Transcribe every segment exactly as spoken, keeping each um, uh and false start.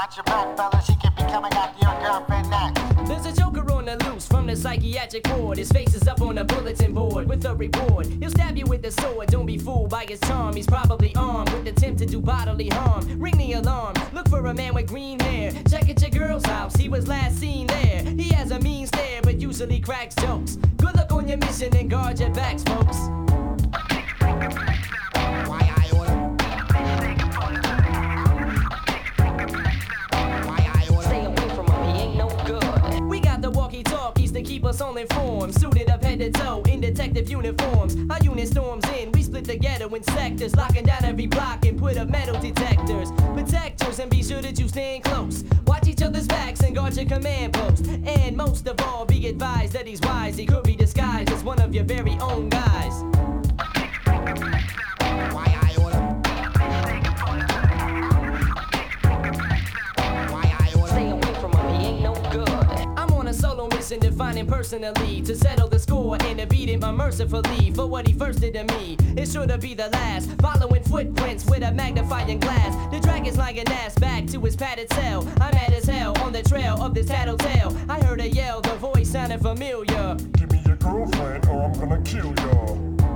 Watch your back, fella, she could be coming after your girlfriend next. There's a joker on the loose from the psychiatric ward. His face is up on a bulletin board with a report. He'll stab you with a sword, don't be fooled by his charm. He's probably armed with intent to do bodily harm. Ring the alarm, look for a man with green hair. Check at your girl's house, he was last seen there. He has a mean stare, but usually cracks jokes. Good luck on your mission and guard your backs, folks. To keep us all informed, suited up head to toe in detective uniforms. Our unit storms in, we split the ghetto in sectors, locking down every block and put up metal detectors. Protectors, and be sure that you stand close. Watch each other's backs and guard your command post. And most of all, be advised that he's wise. He could be disguised as one of your very own guys. To find him personally, to settle the score and to beat him unmercifully for what he first did to me. It's sure to be the last, following footprints with a magnifying glass. The dragon's lying ass back to his padded cell. I'm mad as hell on the trail of this tattletale. I heard a yell, the voice sounded familiar. Give me your girlfriend or I'm gonna kill ya.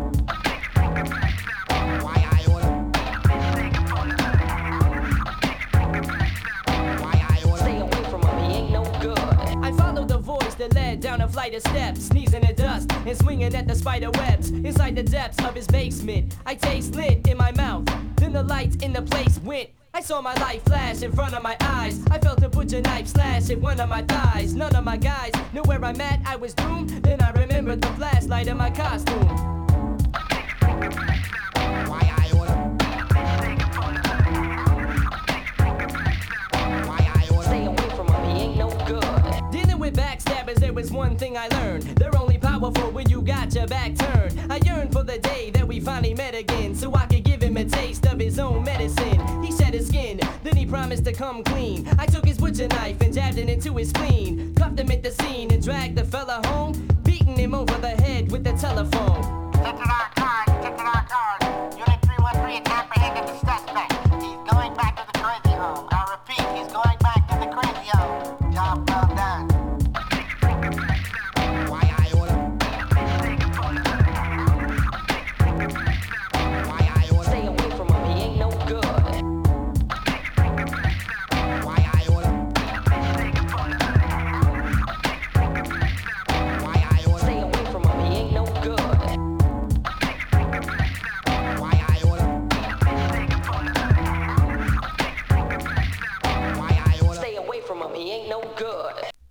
That led down a flight of steps, sneezing at dust and swinging at the spider webs. Inside the depths of his basement, I taste lint in my mouth. Then the lights in the place went. I saw my life flash in front of my eyes. I felt a butcher knife slash at one of my thighs. None of my guys knew where I'm at, I was doomed. Then I remembered the flashlight in my costume. There was one thing I learned. They're only powerful when you got your back turned. I yearned for the day that we finally met again, so I could give him a taste of his own medicine. He shed his skin, then he promised to come clean. I took his butcher knife and jabbed it into his spleen. Cuffed him at the scene and dragged the fella home, beating him over the head with the telephone. Detected our card, detected our card. Unit three one three, it's apprehended to step.